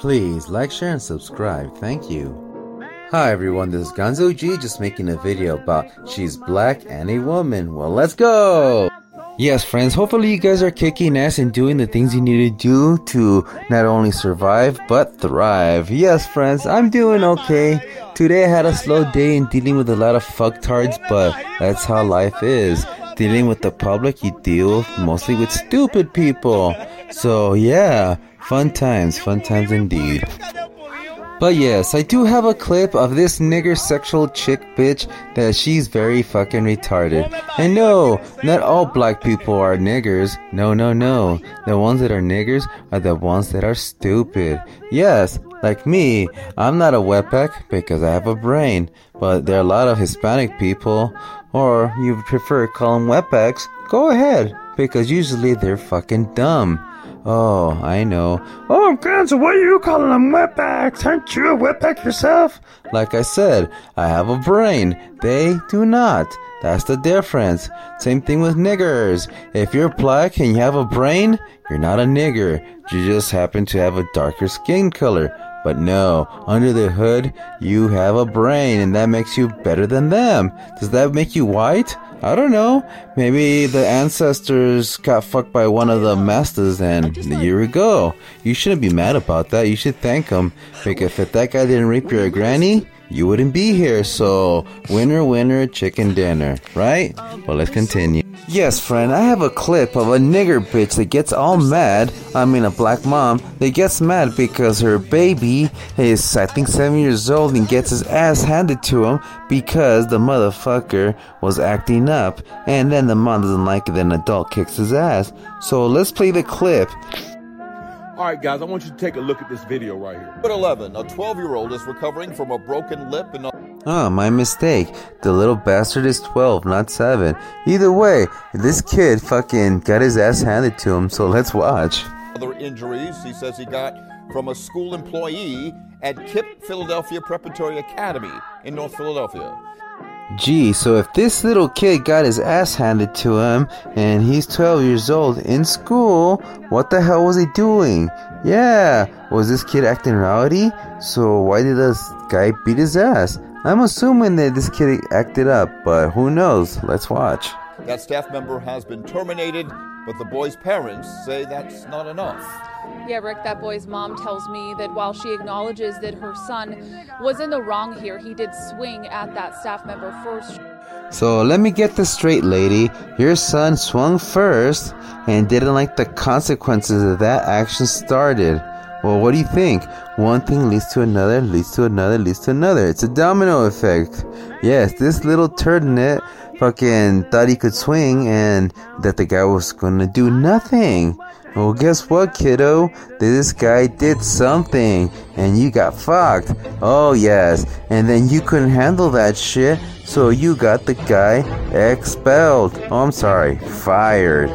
Please like, share, and subscribe. Thank you. Hi everyone, this is Gonzo G, just making a video about she's black and a woman. Well, let's go! Yes, friends, hopefully you guys are kicking ass and doing the things you need to do to not only survive, but thrive. Yes, friends, I'm doing okay. Today I had a slow day in dealing with a lot of fucktards, but that's how life is. Dealing with the public, you deal mostly with stupid people. So yeah, fun times indeed. But yes, I do have a clip of this nigger sexual chick bitch that she's very fucking retarded. And no, not all black people are niggers. No. The ones that are niggers are the ones that are stupid. Yes, like me, I'm not a wetback because I have a brain. But there are a lot of Hispanic people, or you prefer to call them wetbacks, go ahead. Because usually they're fucking dumb. Oh, I know. Oh, Gonzo, why are you calling them wetbacks? Aren't you a wetback yourself? Like I said, I have a brain. They do not. That's the difference. Same thing with niggers. If you're black and you have a brain, you're not a nigger. You just happen to have a darker skin color. But no, under the hood, you have a brain, and that makes you better than them. Does that make you white? I don't know. Maybe the ancestors got fucked by one of the masters and here we go. You shouldn't be mad about that. You should thank him. Because if that guy didn't rape your granny, you wouldn't be here. So, winner, chicken dinner. Right? Well, let's continue. Yes, friend, I have a clip of a nigger bitch that gets all mad. I mean, a black mom that gets mad because her baby is, I think, 7 years old and gets his ass handed to him because the motherfucker was acting up. And then the mom doesn't like it, then an adult kicks his ass. So let's play the clip. Alright guys, I want you to take a look at this video right here. At 11, a 12-year-old is recovering from a broken lip and Oh, my mistake. The little bastard is 12, not 7. Either way, this kid fucking got his ass handed to him, so let's watch. other injuries he says he got from a school employee at KIPP Philadelphia Preparatory Academy in North Philadelphia. Gee, so if this little kid got his ass handed to him and he's 12 years old in school, what the hell was he doing? Yeah, was this kid acting rowdy? So why did this guy beat his ass? I'm assuming that this kid acted up, but who knows? Let's watch. That staff member has been terminated, but the boy's parents say that's not enough. Yeah, Rick, that boy's mom tells me that while she acknowledges that her son was in the wrong here, he did swing at that staff member first. So let me get this straight, lady. Your son swung first and didn't like the consequences of that action started. Well, what do you think? One thing leads to another, leads to another, leads to another. It's a domino effect. Yes, this little turdnet fucking thought he could swing and that the guy was gonna do nothing. Well, guess what, kiddo? This guy did something and you got fucked. Oh, yes. And then you couldn't handle that shit, so you got the guy expelled. Oh, I'm sorry, fired.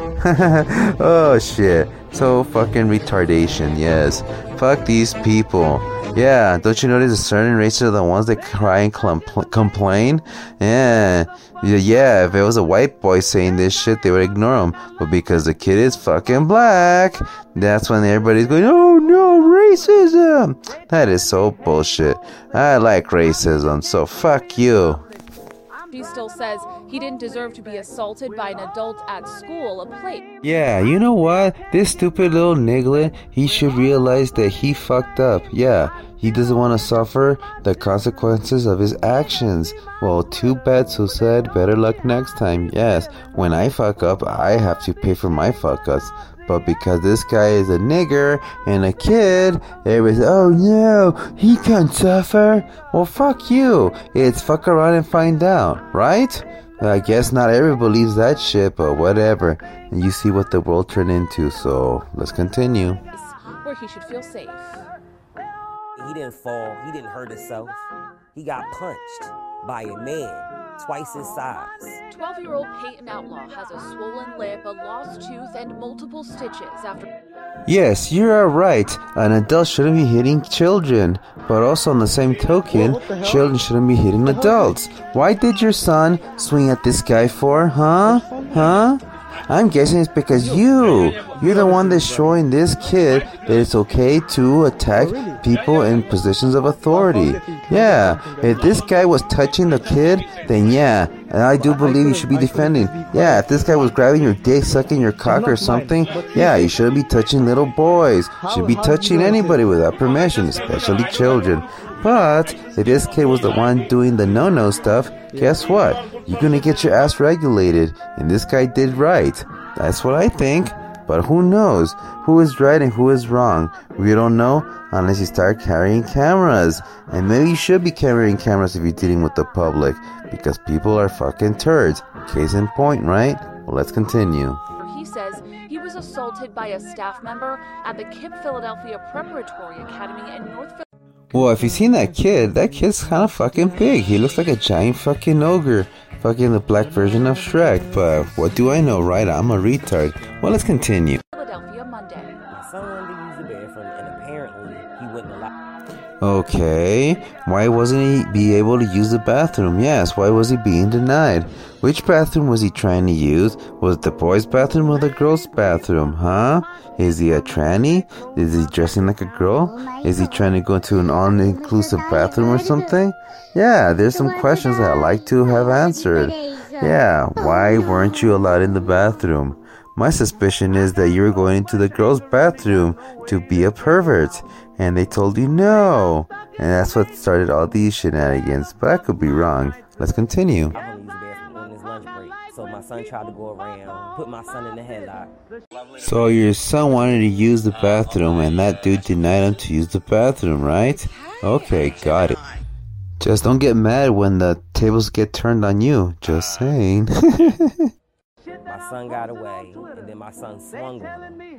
Oh, shit. So fucking retardation, yes. Fuck these people. Yeah, don't you notice a certain races are the ones that cry and complain? Yeah, if it was a white boy saying this shit, they would ignore him. But because the kid is fucking black, that's when everybody's going, oh no, racism! That is so bullshit. I like racism, so fuck you. She still says he didn't deserve to be assaulted by an adult at school, a plate. Yeah, you know what? This stupid little niglet, he should realize that he fucked up. Yeah, he doesn't want to suffer the consequences of his actions. Well, too bad, so sad. Better luck next time. Yes, when I fuck up, I have to pay for my fuck ups. But because this guy is a nigger and a kid, everybody's, oh no, he can't suffer. Well, fuck you. It's fuck around and find out, right? I guess not everybody believes that shit, but whatever. And you see what the world turned into, so let's continue. Where he should feel safe. He didn't fall. He didn't hurt himself. He got punched by a man twice his size. 12-year-old Peyton Outlaw has a swollen lip, a lost tooth, and multiple stitches after... Yes, you are right. An adult shouldn't be hitting children. But also on the same token, children shouldn't be hitting adults. Why did your son swing at this guy for? Huh? I'm guessing it's because you're the one that's showing this kid that it's okay to attack people in positions of authority. Yeah, if this guy was touching the kid, then yeah, and I do believe you should be defending. Yeah, if this guy was grabbing your dick, sucking your cock or something, yeah, you shouldn't be touching little boys. You should be touching anybody without permission, especially children. But if this kid was the one doing the no-no stuff, guess what? You're gonna get your ass regulated, and this guy did right. That's what I think. But who knows who is right and who is wrong? We don't know unless you start carrying cameras. And maybe you should be carrying cameras if you're dealing with the public, because people are fucking turds. Case in point, right? Well, let's continue. He says he was assaulted by a staff member at the KIPP Philadelphia Preparatory Academy in North Philadelphia. Well, if you've seen that kid's kind of fucking big. He looks like a giant fucking ogre. Fucking the black version of Shrek. But what do I know, right? I'm a retard. Well, let's continue. Philadelphia Monday. My son wanted to use the bathroom, and apparently he wouldn't allow. Okay, why wasn't he be able to use the bathroom? Yes, why was he being denied? Which bathroom was he trying to use? Was it the boys' bathroom or the girls' bathroom, huh? Is he a tranny? Is he dressing like a girl? Is he trying to go to an all-inclusive bathroom or something? Yeah, there's some questions that I'd like to have answered. Yeah, why weren't you allowed in the bathroom? My suspicion is that you were going into the girls' bathroom to be a pervert, and they told you no. And that's what started all these shenanigans, but I could be wrong. Let's continue. I want to use the bathroom on his lunch break. So my son tried to go around, put my son in the headlock. So your son wanted to use the bathroom, and that dude denied him to use the bathroom, right? Okay, got it. Just don't get mad when the tables get turned on you. Just saying. My son got away, and then my son swung on him.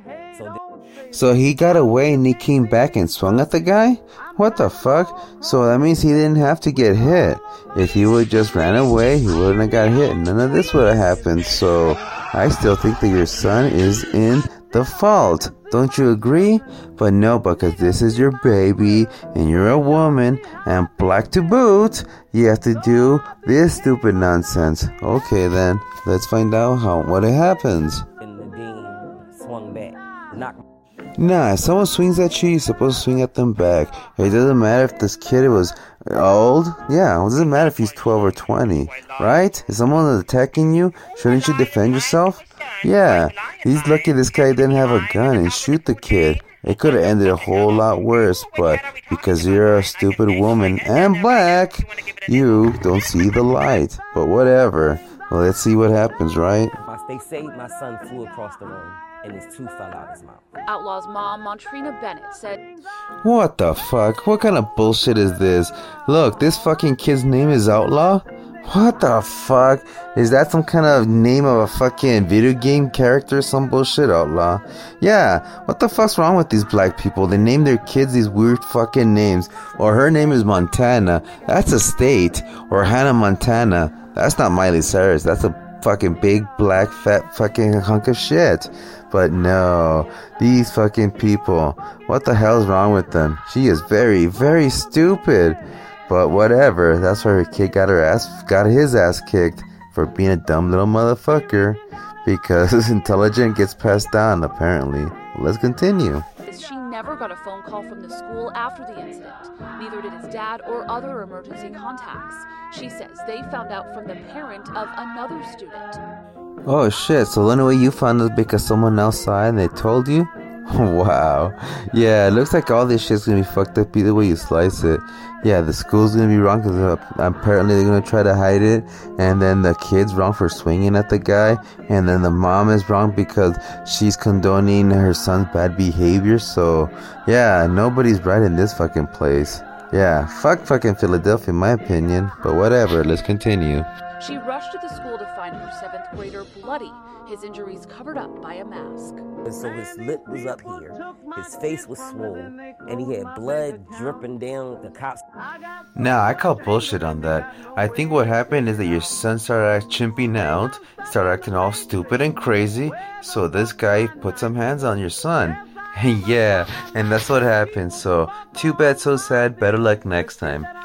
So he got away and he came back and swung at the guy? What the fuck? So that means he didn't have to get hit. If he would just ran away, he wouldn't have got hit. None of this would have happened. So I still think that your son is in the fault. Don't you agree? But no, because this is your baby and you're a woman and black to boot, you have to do this stupid nonsense. Okay then, let's find out what happens. And the dean swung back, knocked. Nah, if someone swings at you, you're supposed to swing at them back. It doesn't matter if this kid was old. Yeah, it doesn't matter if he's 12 or 20, right? If someone is attacking you, shouldn't you defend yourself? Yeah, he's lucky this guy didn't have a gun and shoot the kid. It could have ended a whole lot worse, but because you're a stupid woman and black, you don't see the light. But whatever. Well, let's see what happens, right? They say my son flew across the room and his tooth fell out his mouth. Outlaw's mom, Montrina Bennett, said, What the fuck? What kind of bullshit is this? Look, this fucking kid's name is Outlaw? What the fuck? Is that some kind of name of a fucking video game character? Some bullshit, Outlaw? Yeah, what the fuck's wrong with these black people? They name their kids these weird fucking names. Or her name is Montana. That's a state. Or Hannah Montana. That's not Miley Cyrus. That's a fucking big black fat fucking hunk of shit. But no, these fucking people, what the hell's wrong with them? She is very, very stupid. But whatever, that's why her kid got his ass kicked for being a dumb little motherfucker, because intelligence gets passed down apparently. Let's continue. She never got a phone call from the school after the incident. Neither did his dad or other emergency contacts. She says they found out from the parent of another student. Oh shit, so the only way you found it because someone else saw it and they told you? Wow. Yeah, it looks like all this shit's gonna be fucked up either way you slice it. Yeah, the school's gonna be wrong because apparently they're gonna try to hide it, and then the kid's wrong for swinging at the guy, and then the mom is wrong because she's condoning her son's bad behavior. So yeah, nobody's right in this fucking place. Yeah, fuck fucking Philadelphia in my opinion, but whatever, let's continue. She rushed to the school to find her 7th grader bloody, his injuries covered up by a mask. So his lip was up here, his face was swollen, and he had blood dripping down the cops. Nah, I call bullshit on that. I think what happened is that your son started chimping out, started acting all stupid and crazy, so this guy put some hands on your son. Yeah, and that's what happened, so too bad, so sad, better luck next time.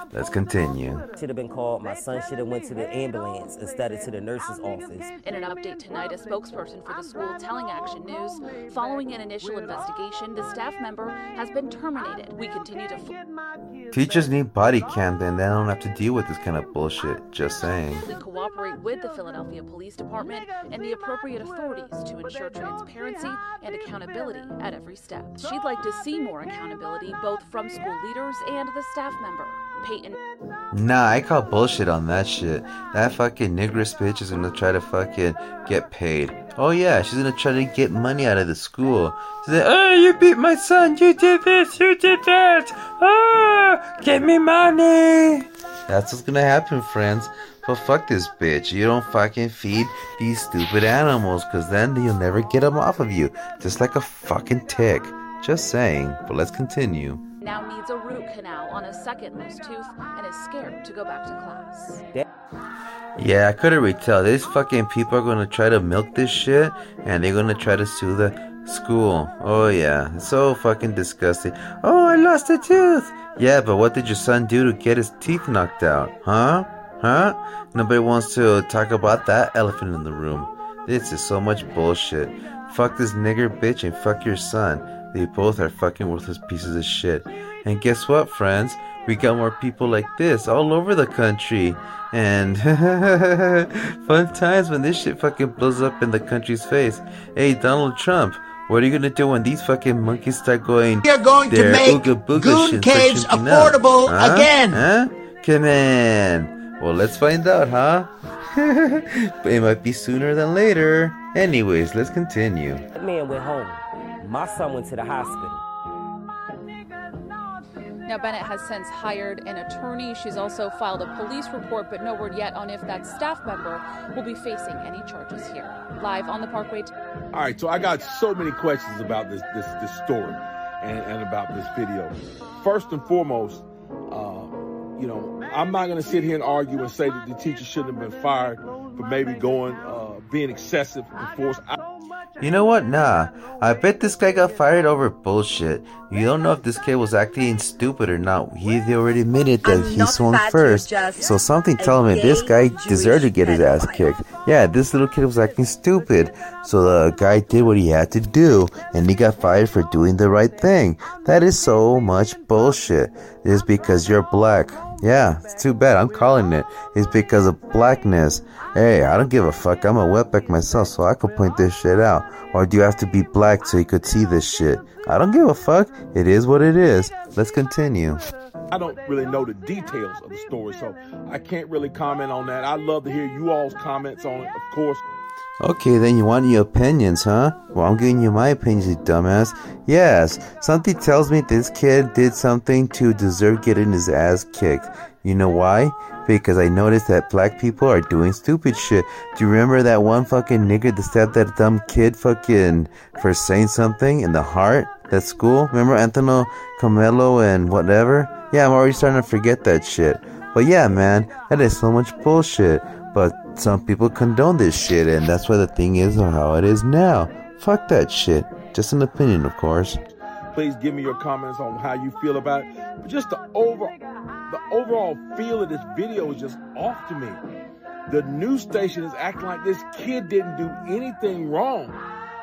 Let's continue. Should have been called. My son should have went to the ambulance instead of to the nurse's office. In an update tonight, a spokesperson for the school telling Action News, following an initial investigation, the staff member has been terminated. We continue to... Teachers need body cam, then they don't have to deal with this kind of bullshit. Just saying. We cooperate with the Philadelphia Police Department and the appropriate authorities to ensure transparency and accountability at every step. She'd like to see more accountability both from school leaders and the staff member. Peyton. Nah, I call bullshit on that shit. That fucking nigress bitch is gonna try to fucking get paid. Oh yeah, she's gonna try to get money out of the school. She's like, oh, you beat my son, you did this, you did that. Oh, give me money. That's what's gonna happen, friends. But fuck this bitch. You don't fucking feed these stupid animals, cause then you'll never get them off of you. Just like a fucking tick. Just saying. But let's continue. Now needs a root canal on a second loose tooth and is scared to go back to class. Yeah, I couldn't really tell. These fucking people are gonna try to milk this shit, and they're gonna try to sue the school. Oh yeah, it's so fucking disgusting. Oh, I lost a tooth. Yeah, but what did your son do to get his teeth knocked out? Huh? Nobody wants to talk about that elephant in the room. This is so much bullshit. Fuck this nigger bitch and fuck your son. They both are fucking worthless pieces of shit. And guess what, friends? We got more people like this all over the country. And fun times when this shit fucking blows up in the country's face. Hey, Donald Trump, what are you gonna do when these fucking monkeys start going? You're going to make Goon Caves affordable again. Huh? Come on. Well, let's find out, huh? But it might be sooner than later. Anyways, let's continue. That man went home. My son went to the hospital. Now, Bennett has since hired an attorney. She's also filed a police report, but no word yet on if that staff member will be facing any charges here. Live on the Parkway. All right, so I got so many questions about this story and about this video. First and foremost, you know, I'm not going to sit here and argue and say that the teacher shouldn't have been fired for maybe being excessive in force. You know what? Nah. I bet this guy got fired over bullshit. You don't know if this kid was acting stupid or not. He already admitted that he swung first. So something tells me this guy deserved to get his ass kicked. Yeah, this little kid was acting stupid. So the guy did what he had to do, and he got fired for doing the right thing. That is so much bullshit. It's because you're black. Yeah, it's too bad. I'm calling it. It's because of blackness. Hey, I don't give a fuck. I'm a wetback myself, so I could point this shit out. Or do you have to be black so you could see this shit? I don't give a fuck. It is what it is. Let's continue. I don't really know the details of the story, so I can't really comment on that. I'd love to hear you all's comments on it, of course. Okay, then you want your opinions, huh? Well, I'm giving you my opinions, you dumbass. Yes, something tells me this kid did something to deserve getting his ass kicked. You know why? Because I noticed that black people are doing stupid shit. Do you remember that one fucking nigger that stabbed that dumb kid fucking for saying something in the heart at school? Remember Anthony Camelo and whatever? Yeah, I'm already starting to forget that shit. But yeah, man, that is so much bullshit. But some people condone this shit, and that's why the thing is how it is now. Fuck that shit. Just an opinion, of course. Please give me your comments on how you feel about it. But just the overall feel of this video is just off to me. The news station is acting like this kid didn't do anything wrong.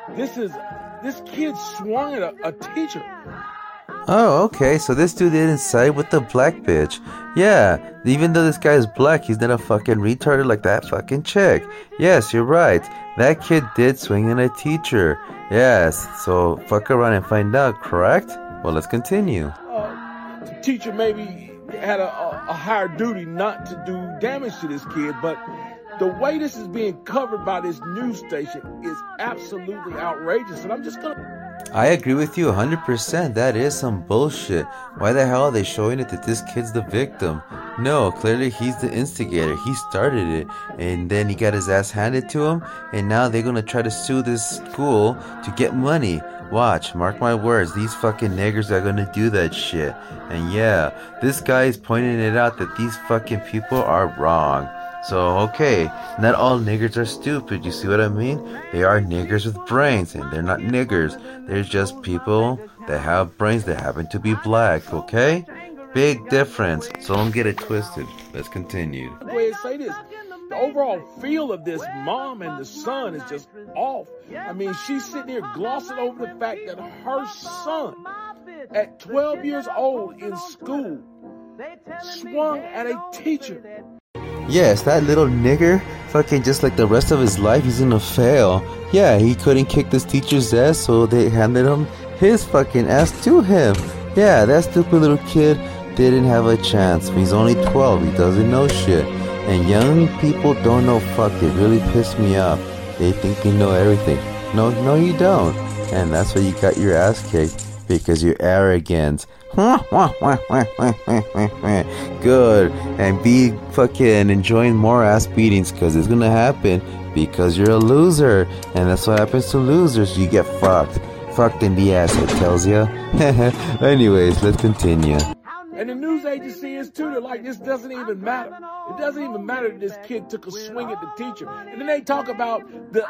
This kid swung at a teacher. Oh, okay, so this dude didn't side with the black bitch. Yeah, even though this guy is black, he's not a fucking retarded like that fucking chick. Yes, you're right. That kid did swing at a teacher. Yes, so fuck around and find out, correct? Well, let's continue. The teacher maybe had a higher duty not to do damage to this kid, but the way this is being covered by this news station is absolutely outrageous, and I'm just gonna... I agree with you 100%. That is some bullshit. Why the hell are they showing it that this kid's the victim? No, clearly he's the instigator. He started it, and then he got his ass handed to him, and now they're gonna try to sue this school to get money. Watch, mark my words, these fucking niggers are gonna do that shit. And yeah, this guy is pointing it out that these fucking people are wrong. So, okay, not all niggers are stupid, you see what I mean? They are niggers with brains, and they're not niggers. They're just people that have brains that happen to be black, okay? Big difference. So don't get it twisted. Let's continue. Go ahead and say this. The overall feel of this mom and the son is just off. I mean, she's sitting here glossing over the fact that her son, at 12 years old in school, swung at a teacher. Yes, that little nigger, fucking just like the rest of his life, he's gonna fail. Yeah, he couldn't kick this teacher's ass, so they handed him his fucking ass to him. Yeah, that stupid little kid didn't have a chance. He's only 12, he doesn't know shit. And young people don't know fuck. It really pissed me off. They think they know everything. No, you don't. And that's why you got your ass kicked. Because you're arrogant. Good. And be fucking enjoying more ass beatings. Because it's gonna happen. Because you're a loser. And that's what happens to losers. You get fucked. Fucked in the ass, it tells ya. Anyways, let's continue. And the news agency is too. They're like, this doesn't even matter. It doesn't even matter that this kid took a swing at the teacher. And then they talk about the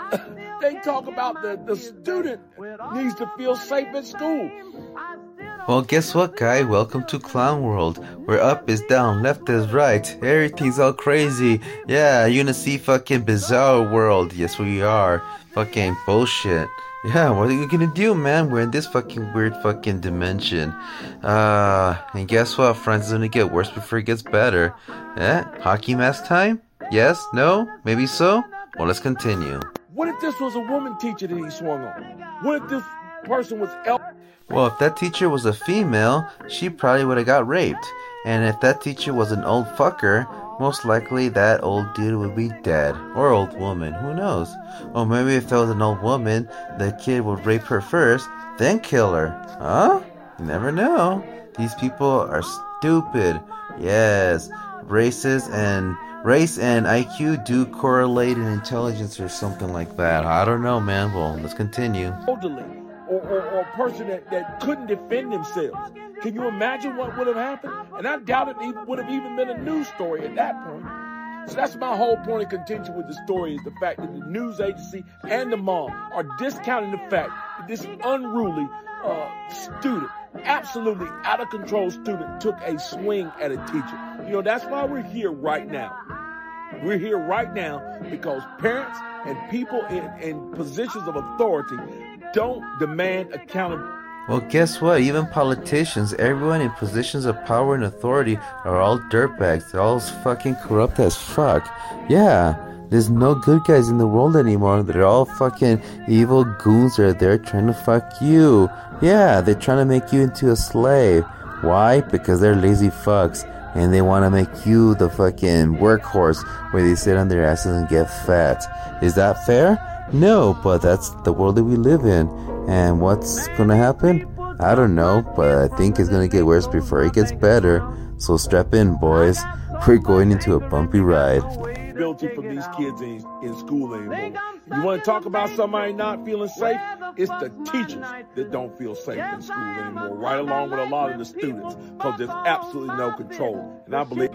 student needs to feel safe at school. Well, guess what, guy? Welcome to Clown World, where up is down, left is right, everything's all crazy. Yeah, you're gonna see fucking Bizarre World. Yes, we are. Fucking bullshit. Yeah, what are you gonna do, man? We're in this fucking weird fucking dimension. And guess what, friends? It's gonna get worse before it gets better. Hockey mask time? Yes? No? Maybe so? Well, let's continue. What if this was a woman teacher that he swung on? What if this person was Well, if that teacher was a female, she probably would have got raped. And if that teacher was an old fucker, most likely that old dude would be dead. Or old woman, who knows? Or maybe if that was an old woman, the kid would rape her first, then kill her. Huh? You never know. These people are stupid. Yes, race and IQ do correlate in intelligence or something like that. I don't know, man. Well, let's continue. Elderly or a person that couldn't defend themselves. Can you imagine what would have happened? And I doubt it would have even been a news story at that point. So that's my whole point of contention with the story, is the fact that the news agency and the mom are discounting the fact that this unruly student, absolutely out of control student, took a swing at a teacher. You know, that's why we're here right now. We're here right now because parents and people in positions of authority don't demand accountability. Well, guess what? Even politicians, everyone in positions of power and authority are all dirtbags. They're all fucking corrupt as fuck. Yeah, there's no good guys in the world anymore. They're all fucking evil goons that are there trying to fuck you. Yeah, they're trying to make you into a slave. Why? Because they're lazy fucks. And they want to make you the fucking workhorse where they sit on their asses and get fat. Is that fair? No, but that's the world that we live in. And what's gonna happen? I don't know, but I think it's gonna get worse before it gets better. So strap in, boys. We're going into a bumpy ride. Ability from these kids in school anymore. You want to talk about somebody not feeling safe? It's the teachers that don't feel safe in school anymore, right along with a lot of the students, because there's absolutely no control. And I believe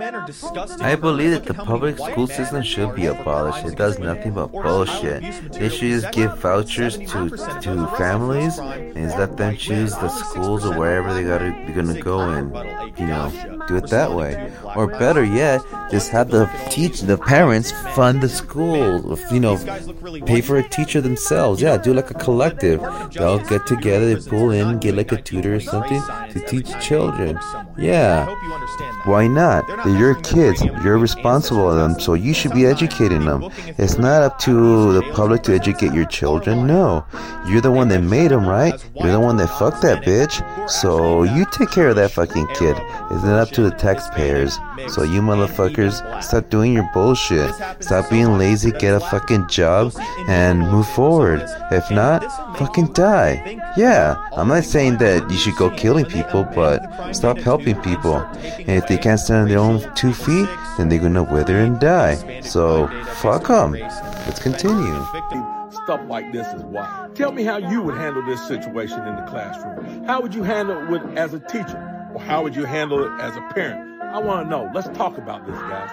that the public school system should be abolished. It does nothing but bullshit. They should just give vouchers to families and let them choose the schools or wherever they're gonna go and, you know, do it that way. Or better yet, just have the parents fund the school, you know, pay for a teacher themselves. Yeah, do like a collective. They all get together, they pull in, get like a tutor or something to teach children. Yeah, why not? They're your kids. You're responsible for them, so you should be educating them. It's not up to the public to educate your children. No, you're the one that made them, right? You're the one that fucked that bitch. So you take care of that fucking kid. It's not up to the taxpayers. So you motherfuckers, stop doing your bullshit. Stop being lazy, get a fucking job, and move forward. If not, fucking die. Yeah, I'm not saying that you should go killing people, but stop helping people. And if they can't stand on their own 2 feet, then they're gonna wither and die. So, fuck them. Let's continue. Stuff like this is why. Tell me how you would handle this situation in the classroom. How would you handle it as a teacher? Or how would you handle it as a parent? I want to know. Let's talk about this, guys.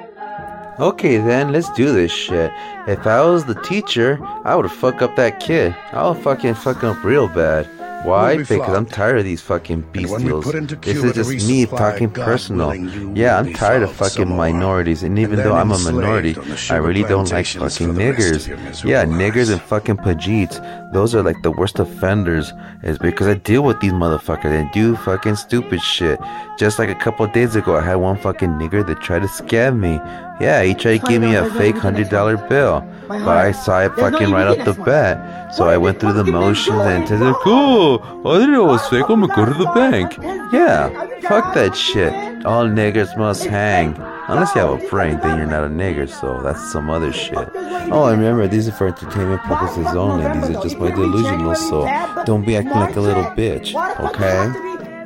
Okay then, let's do this shit. If I was the teacher, I would fuck up that kid. I would fucking fuck him up real bad. Why? Because I'm tired of these fucking bestials. This is just me talking personal. Yeah, I'm tired of fucking minorities, and even though I'm a minority, I really don't like fucking niggers. Yeah, niggers and fucking pajeets. Those are like the worst offenders. Is because I deal with these motherfuckers and do fucking stupid shit. Just like a couple of days ago, I had one fucking nigger that tried to scam me. Yeah, he tried to give me a fake $100 bill, but I saw it fucking right off the bat. So I went through the motions and said, cool, I didn't know it was fake, I'm gonna go to the bank. Yeah, fuck that shit. All niggers must hang. Unless you have a brain, then you're not a nigger, so that's some other shit. Oh, and remember, these are for entertainment purposes only. These are just my delusionals, so don't be acting like a little bitch, okay?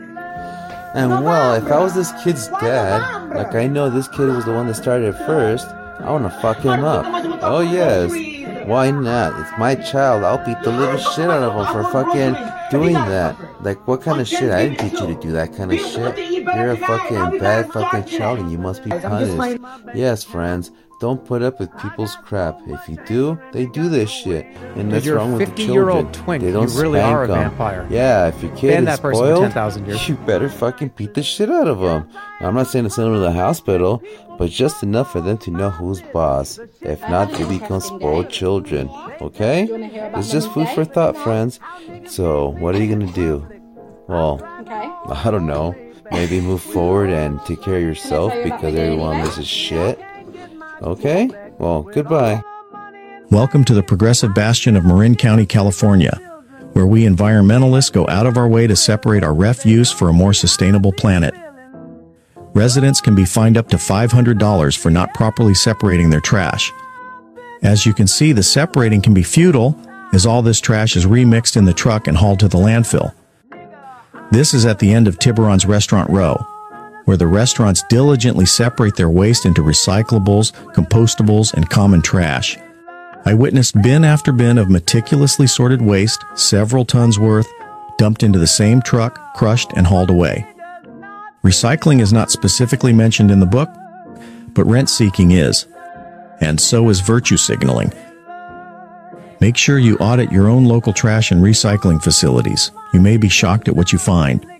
And well, if I was this kid's dad, like I know this kid was the one that started it first, I wanna fuck him up. Oh yes, why not? It's my child. I'll beat the living shit out of him for fucking doing that. Like, what kind of shit? I didn't teach you to do that kind of shit. You're a fucking bad fucking child and you must be punished. Yes, friends, don't put up with people's crap. If you do, they do this shit. And that's wrong with the children. You're a 50-year-old twink. They don't you really are a them. vampire. Yeah, if your kid is spoiled, 10,000 years. You better fucking beat the shit out of them. I'm not saying to send them to the hospital, but just enough for them to know who's boss. If not, they become spoiled children. Okay? It's just food for thought, friends. So, what are you gonna do? Well, I don't know. Maybe move forward and take care of yourself because everyone else is shit. Okay? Well, goodbye. Welcome to the progressive bastion of Marin County, California, where we environmentalists go out of our way to separate our refuse for a more sustainable planet. Residents can be fined up to $500 for not properly separating their trash. As you can see, the separating can be futile, as all this trash is remixed in the truck and hauled to the landfill. This is at the end of Tiburon's Restaurant Row, where the restaurants diligently separate their waste into recyclables, compostables, and common trash. I witnessed bin after bin of meticulously sorted waste, several tons worth, dumped into the same truck, crushed, and hauled away. Recycling is not specifically mentioned in the book, but rent-seeking is, and so is virtue signaling. Make sure you audit your own local trash and recycling facilities. You may be shocked at what you find.